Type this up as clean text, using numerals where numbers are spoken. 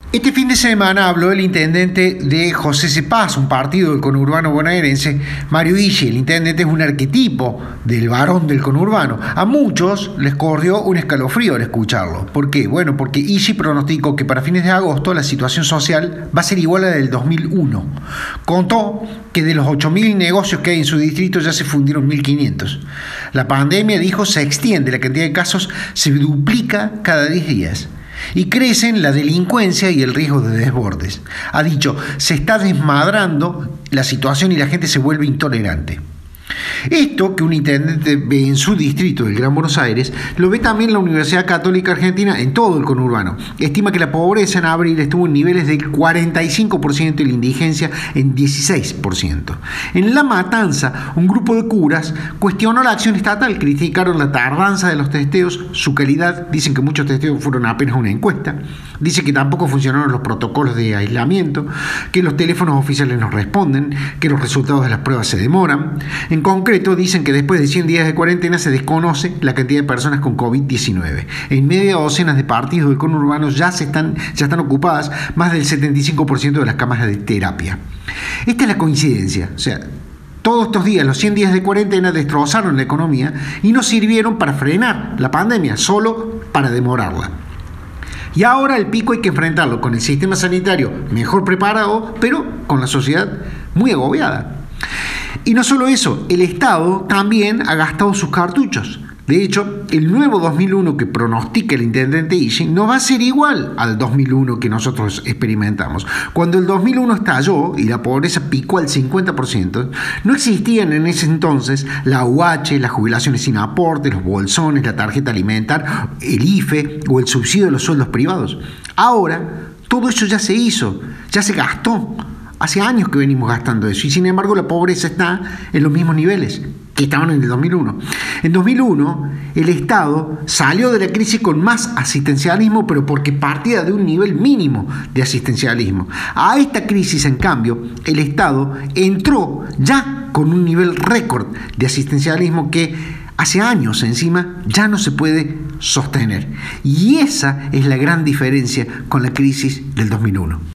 Este fin de semana habló el intendente de José Cepaz, un partido del conurbano bonaerense, Mario Ischi. El intendente es un arquetipo del varón del conurbano. A muchos les corrió un escalofrío al escucharlo. ¿Por qué? Bueno, porque Ischi pronosticó que para fines de agosto la situación social va a ser igual a la del 2001. Contó que de los 8.000 negocios que hay en su distrito ya se fundieron 1.500. La pandemia, dijo, se extiende, la cantidad de casos se duplica cada 10 días. Y crecen la delincuencia y el riesgo de desbordes. Ha dicho, se está desmadrando la situación y la gente se vuelve intolerante. Esto que un intendente ve en su distrito del Gran Buenos Aires, lo ve también la Universidad Católica Argentina en todo el conurbano. Estima que la pobreza en abril estuvo en niveles del 45% y la indigencia en 16%. En La Matanza, un grupo de curas cuestionó la acción estatal, criticaron la tardanza de los testeos, su calidad, dicen que muchos testeos fueron apenas una encuesta, dice que tampoco funcionaron los protocolos de aislamiento, que los teléfonos oficiales no responden, que los resultados de las pruebas se demoran. En concreto, dicen que después de 100 días de cuarentena se desconoce la cantidad de personas con COVID-19. En media docena de partidos del conurbano ya están ocupadas más del 75% de las camas de terapia. Esta es la coincidencia, o sea, todos estos días, los 100 días de cuarentena destrozaron la economía y no sirvieron para frenar la pandemia, solo para demorarla. Y ahora el pico hay que enfrentarlo con el sistema sanitario mejor preparado, pero con la sociedad muy agobiada. Y no solo eso, el Estado también ha gastado sus cartuchos. De hecho, el nuevo 2001 que pronostica el intendente Ischi no va a ser igual al 2001 que nosotros experimentamos. Cuando el 2001 estalló y la pobreza picó al 50%, no existían en ese entonces la UH, las jubilaciones sin aporte, los bolsones, la tarjeta alimentar, el IFE o el subsidio de los sueldos privados. Ahora, todo eso ya se hizo, ya se gastó. Hace años que venimos gastando eso y sin embargo la pobreza está en los mismos niveles que estaban en el 2001. En 2001 el Estado salió de la crisis con más asistencialismo, pero porque partía de un nivel mínimo de asistencialismo. A esta crisis, en cambio, el Estado entró ya con un nivel récord de asistencialismo que hace años encima ya no se puede sostener. Y esa es la gran diferencia con la crisis del 2001.